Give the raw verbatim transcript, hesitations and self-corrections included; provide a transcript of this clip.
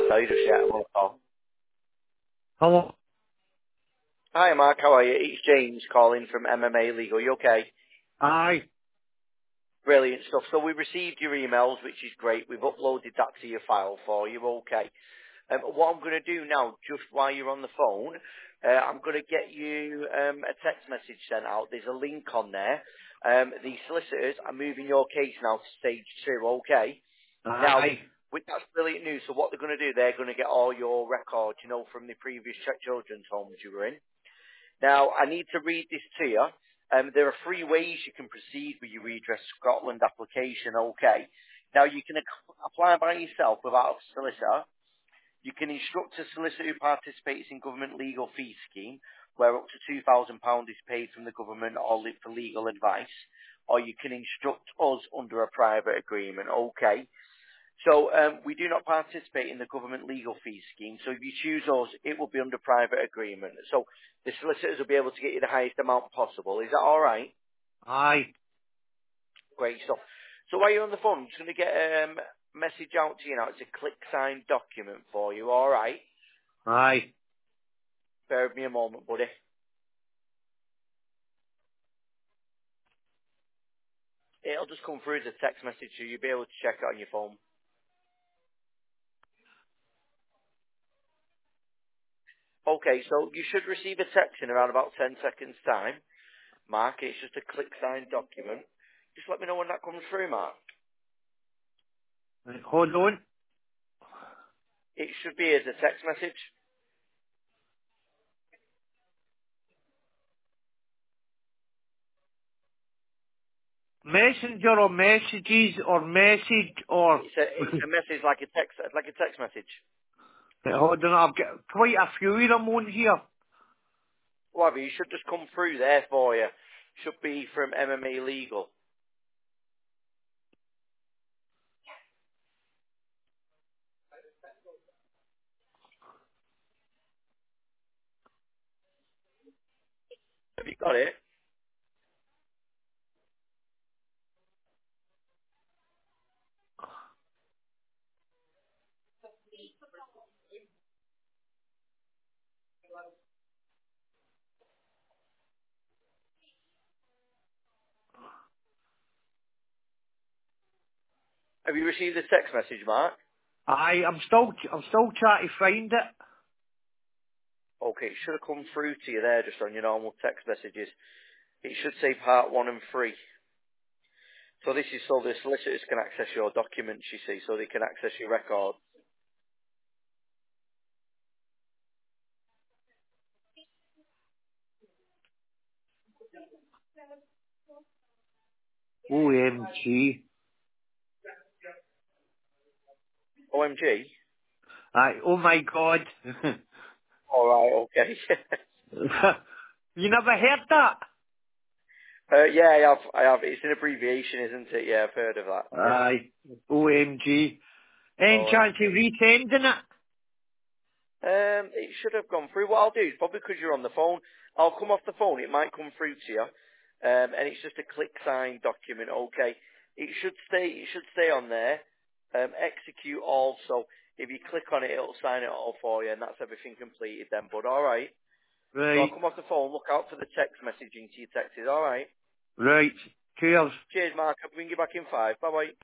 tell you just yet. I'm on the call. Hello. Hi, Mark. How are you? It's James calling from M M A Legal. You okay? Aye. Brilliant stuff. So we received your emails, which is great. We've uploaded that to your file for you. Okay. Um, what I'm going to do now, just while you're on the phone, uh, I'm going to get you um, a text message sent out. There's a link on there. Um, the solicitors are moving your case now to stage two. Okay. Now, Aye. with that's brilliant news. So what they're going to do, they're going to get all your records, you know, from the previous check children's homes you were in. Now, I need to read this to you. Um, there are three ways you can proceed with your Redress Scotland application, okay? Now, you can ac- apply by yourself without a solicitor. You can instruct a solicitor who participates in government legal fee scheme, where up to two thousand pounds is paid from the government or li- for legal advice. Or you can instruct us under a private agreement, okay? So um, we do not participate in the government legal fee scheme. So if you choose us, it will be under private agreement. So the solicitors will be able to get you the highest amount possible. Is that all right? Aye. Great stuff. So while you're on the phone, I'm just going to get um, a message out to you now. It's a click sign document for you. All right. Aye. Bear with me a moment, buddy. It'll just come through as a text message, so you'll be able to check it on your phone. Okay, so you should receive a text in around about ten seconds' time. Mark, it's just a click sign document. Just let me know when that comes through, Mark. Right, hold on. It should be as a text message. Messenger or messages or message or... It's a it's a message like a text like a text message. Right, hold on, I've got quite a few of them on here. Well, you should just come through there for you. Should be from M M A Legal. Have you got it? Have you received the text message, Mark? Aye, I'm still, I'm still trying to find it. Okay, it should have come through to you there just on your normal text messages. It should say part one and three. So this is so the solicitors can access your documents, you see, so they can access your record. O M G. O M G? Aye, oh my God. Alright, okay. You never heard that? uh, yeah, I have, I have. It's an abbreviation, isn't it? Yeah, I've heard of that. Yeah. Aye, O M G. Any chance of O M G. resending it? Um, it should have gone through. What I'll do is probably because you're on the phone, I'll come off the phone. It might come through to you, um, and it's just a click sign document. Okay, it should stay. It should stay on there. Um, execute all. So if you click on it, it'll sign it all for you, and that's everything completed. Then, bud. All right. So I'll Right, come off the phone. Look out for the text messaging to your texts. All right. right. Cheers. Cheers, Mark. I'll bring you back in five. Bye bye.